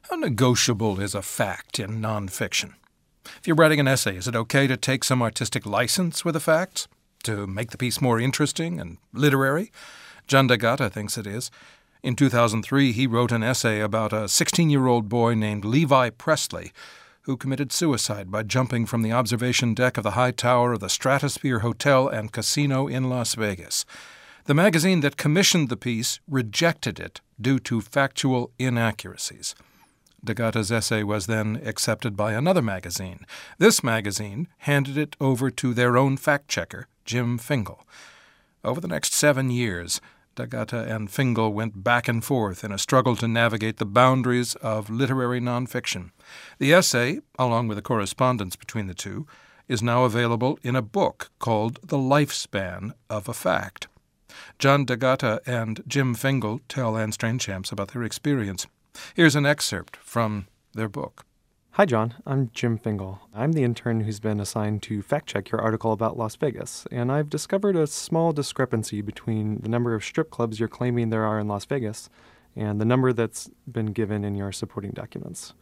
How negotiable is a fact in nonfiction? If you're writing an essay, is it okay to take some artistic license with the facts to make the piece more interesting and literary? John D'Agata thinks it is. In 2003, he wrote an essay about a 16-year-old boy named Levi Presley who committed suicide by jumping from the observation deck of the high tower of the Stratosphere Hotel and Casino in Las Vegas. The magazine that commissioned the piece rejected it due to factual inaccuracies. D'Agata's essay was then accepted by another magazine. This magazine handed it over to their own fact-checker, Jim Fingal. Over the next 7 years, D'Agata and Fingal went back and forth in a struggle to navigate the boundaries of literary nonfiction. The essay, along with the correspondence between the two, is now available in a book called The Lifespan of a Fact. John D'Agata and Jim Fingal tell Anne Strainchamps about their experience. Here's an excerpt from their book. Hi, John. I'm Jim Fingal. I'm the intern who's been assigned to fact-check your article about Las Vegas, and I've discovered a small discrepancy between the number of strip clubs you're claiming there are in Las Vegas and the number that's been given in your supporting documents.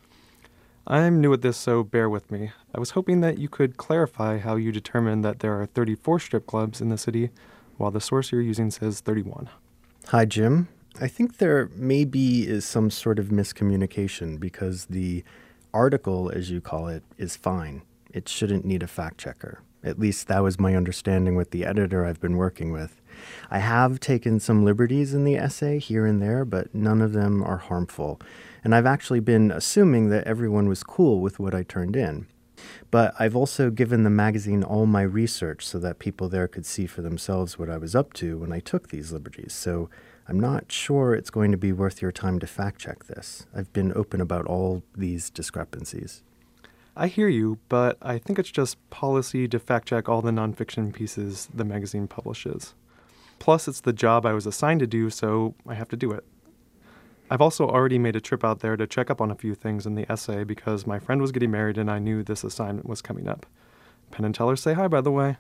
I'm new at this, so bear with me. I was hoping that you could clarify how you determined that there are 34 strip clubs in the city, while the source you're using says 31. Hi, Jim. I think there maybe is some sort of miscommunication because the article, as you call it, is fine. It shouldn't need a fact checker. At least that was my understanding with the editor I've been working with. I have taken some liberties in the essay here and there, but none of them are harmful. And I've actually been assuming that everyone was cool with what I turned in. But I've also given the magazine all my research so that people there could see for themselves what I was up to when I took these liberties. So I'm not sure it's going to be worth your time to fact-check this. I've been open about all these discrepancies. I hear you, but I think it's just policy to fact-check all the nonfiction pieces the magazine publishes. Plus, it's the job I was assigned to do, so I have to do it. I've also already made a trip out there to check up on a few things in the essay because my friend was getting married and I knew this assignment was coming up. Penn and Teller say hi, by the way.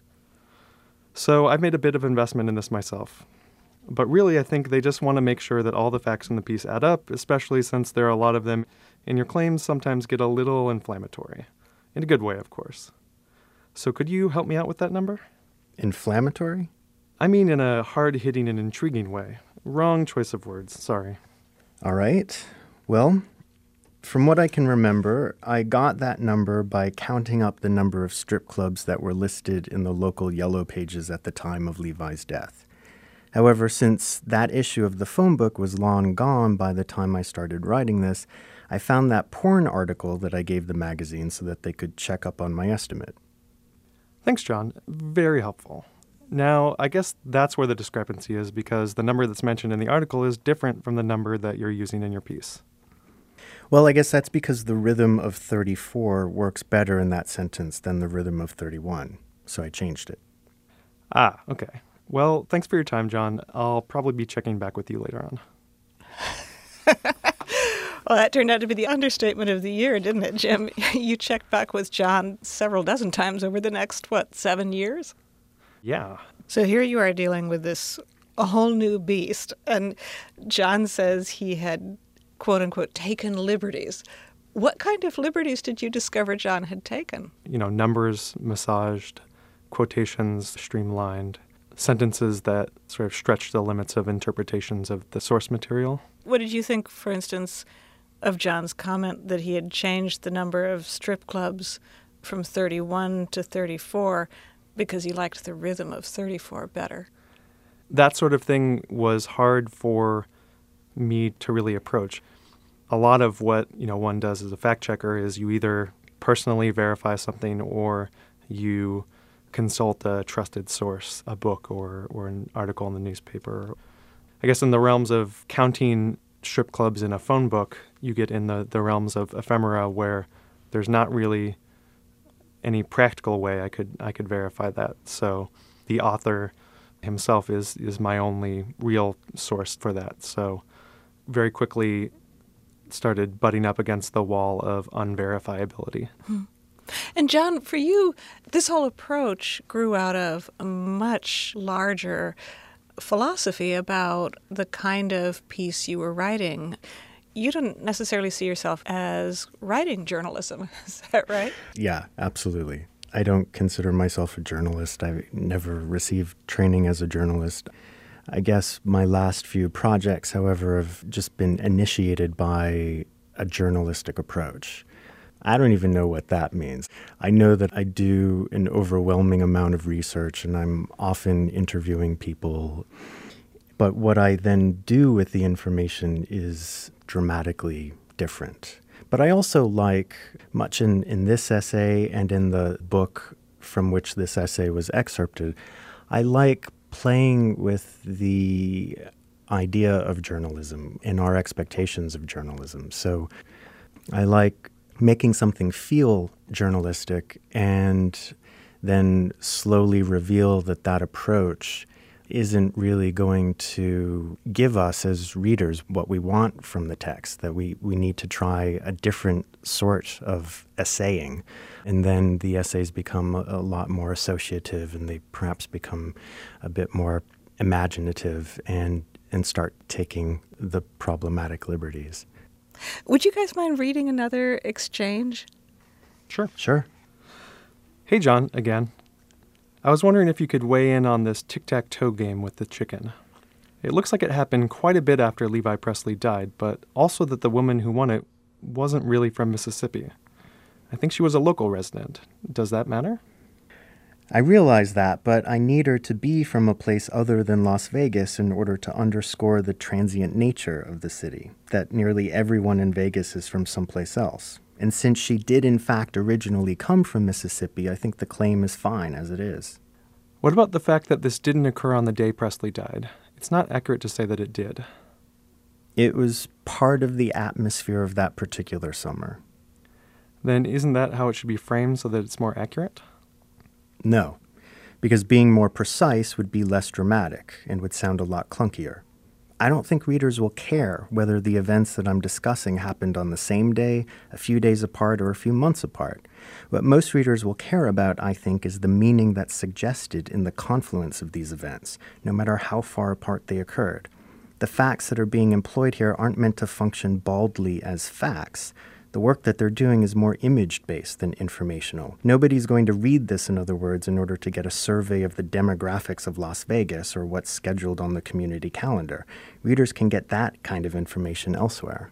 So I've made a bit of investment in this myself. But really, I think they just want to make sure that all the facts in the piece add up, especially since there are a lot of them, and your claims sometimes get a little inflammatory. In a good way, of course. So could you help me out with that number? Inflammatory? I mean in a hard-hitting and intriguing way. Wrong choice of words, sorry. All right. Well, from what I can remember, I got that number by counting up the number of strip clubs that were listed in the local yellow pages at the time of Levi's death. However, since that issue of the phone book was long gone by the time I started writing this, I found that porn article that I gave the magazine so that they could check up on my estimate. Thanks, John. Very helpful. Now, I guess that's where the discrepancy is because the number that's mentioned in the article is different from the number that you're using in your piece. Well, I guess that's because the rhythm of 34 works better in that sentence than the rhythm of 31, so I changed it. Ah, okay. Well, thanks for your time, John. I'll probably be checking back with you later on. Well, that turned out to be the understatement of the year, didn't it, Jim? You checked back with John several dozen times over the next, 7 years? Yeah. So here you are dealing with a whole new beast. And John says he had, quote unquote, taken liberties. What kind of liberties did you discover John had taken? Numbers massaged, quotations streamlined, sentences that sort of stretched the limits of interpretations of the source material. What did you think, for instance, of John's comment that he had changed the number of strip clubs from 31 to 34 because he liked the rhythm of 34 better? That sort of thing was hard for me to really approach. A lot of what, one does as a fact checker is you either personally verify something or you consult a trusted source, a book or an article in the newspaper. I guess in the realms of counting strip clubs in a phone book, you get in the realms of ephemera where there's not really any practical way I could verify that. So the author himself is my only real source for that. So very quickly started butting up against the wall of unverifiability. And John, for you, this whole approach grew out of a much larger philosophy about the kind of piece you were writing. you don't necessarily see yourself as writing journalism. Is that right? Yeah, absolutely. I don't consider myself a journalist. I never received training as a journalist. I guess my last few projects, however, have just been initiated by a journalistic approach. I don't even know what that means. I know that I do an overwhelming amount of research and I'm often interviewing people. But what I then do with the information is dramatically different. But I also like, much in this essay and in the book from which this essay was excerpted, I like playing with the idea of journalism and our expectations of journalism. So I like making something feel journalistic and then slowly reveal that that approach isn't really going to give us as readers what we want from the text, that we need to try a different sort of essaying. And then the essays become a lot more associative and they perhaps become a bit more imaginative and start taking the problematic liberties. Would you guys mind reading another exchange? Sure. Hey, John, again. I was wondering if you could weigh in on this tic-tac-toe game with the chicken. It looks like it happened quite a bit after Levi Presley died, but also that the woman who won it wasn't really from Mississippi. I think she was a local resident. Does that matter? I realize that, but I need her to be from a place other than Las Vegas in order to underscore the transient nature of the city, that nearly everyone in Vegas is from someplace else. And since she did in fact originally come from Mississippi, I think the claim is fine as it is. What about the fact that this didn't occur on the day Presley died? It's not accurate to say that it did. It was part of the atmosphere of that particular summer. Then isn't that how it should be framed so that it's more accurate? No, because being more precise would be less dramatic and would sound a lot clunkier. I don't think readers will care whether the events that I'm discussing happened on the same day, a few days apart, or a few months apart. What most readers will care about, I think, is the meaning that's suggested in the confluence of these events, no matter how far apart they occurred. The facts that are being employed here aren't meant to function baldly as facts. The work that they're doing is more image-based than informational. Nobody's going to read this, in other words, in order to get a survey of the demographics of Las Vegas or what's scheduled on the community calendar. Readers can get that kind of information elsewhere.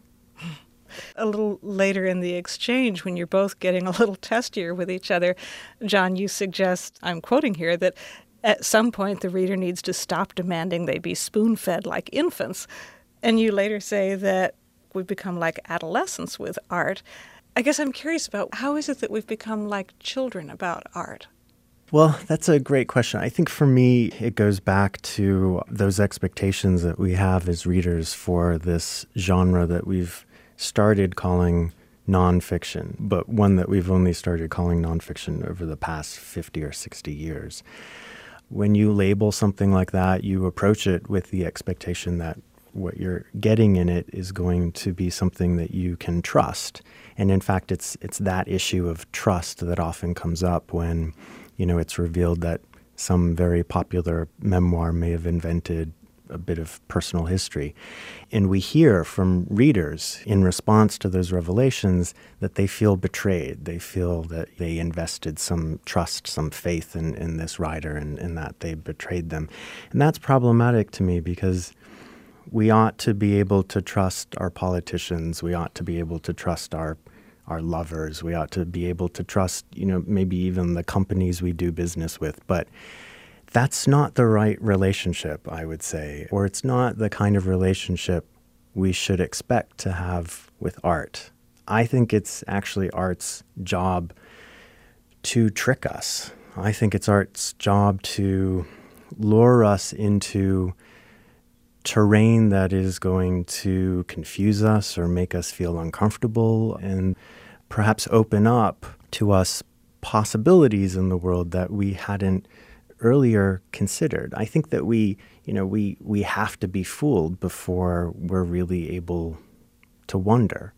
A little later in the exchange, when you're both getting a little testier with each other, John, you suggest, I'm quoting here, that at some point the reader needs to stop demanding they be spoon-fed like infants. And you later say that we've become like adolescents with art. I guess I'm curious about how is it that we've become like children about art? Well, that's a great question. I think for me, it goes back to those expectations that we have as readers for this genre that we've started calling nonfiction, but one that we've only started calling nonfiction over the past 50 or 60 years. When you label something like that, you approach it with the expectation that what you're getting in it is going to be something that you can trust. And in fact, it's that issue of trust that often comes up when, it's revealed that some very popular memoir may have invented a bit of personal history. And we hear from readers in response to those revelations that they feel betrayed. They feel that they invested some trust, some faith in this writer and that they betrayed them. And that's problematic to me because we ought to be able to trust our politicians. We ought to be able to trust our lovers. We ought to be able to trust, maybe even the companies we do business with. But that's not the right relationship, I would say, or it's not the kind of relationship we should expect to have with art. I think it's actually art's job to trick us. I think it's art's job to lure us into terrain that is going to confuse us or make us feel uncomfortable and perhaps open up to us possibilities in the world that we hadn't earlier considered. I think that we have to be fooled before we're really able to wonder.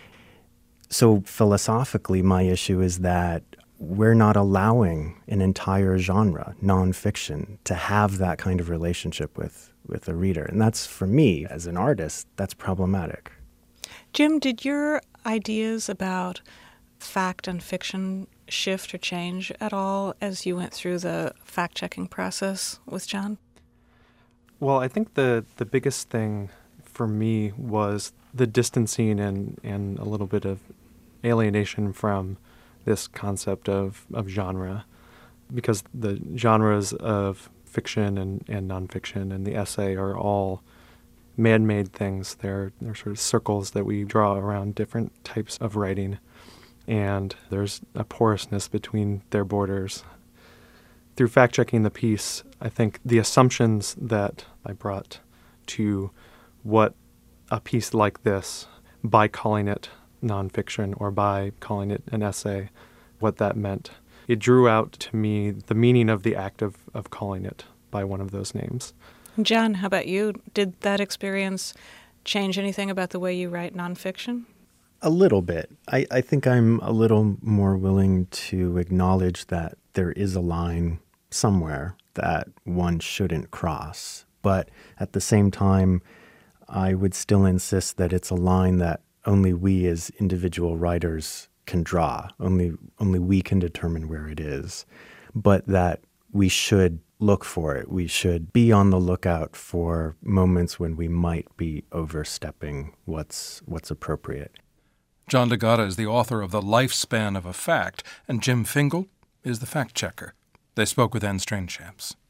So philosophically, my issue is that we're not allowing an entire genre, nonfiction, to have that kind of relationship with a reader. And that's, for me, as an artist, that's problematic. Jim, did your ideas about fact and fiction shift or change at all as you went through the fact-checking process with John? Well, I think the biggest thing for me was the distancing and a little bit of alienation from this concept of genre, because the genres of fiction and nonfiction and the essay are all man-made things. They're sort of circles that we draw around different types of writing, and there's a porousness between their borders. Through fact-checking the piece, I think the assumptions that I brought to what a piece like this, by calling it nonfiction or by calling it an essay, what that meant. It drew out to me the meaning of the act of calling it by one of those names. John, how about you? Did that experience change anything about the way you write nonfiction? A little bit. I think I'm a little more willing to acknowledge that there is a line somewhere that one shouldn't cross. But at the same time, I would still insist that it's a line that only we as individual writers can draw. Only we can determine where it is. But that we should look for it. We should be on the lookout for moments when we might be overstepping what's appropriate. John DeGatta is the author of The Lifespan of a Fact, and Jim Fingal is the fact-checker. They spoke with Anne Strainchamps.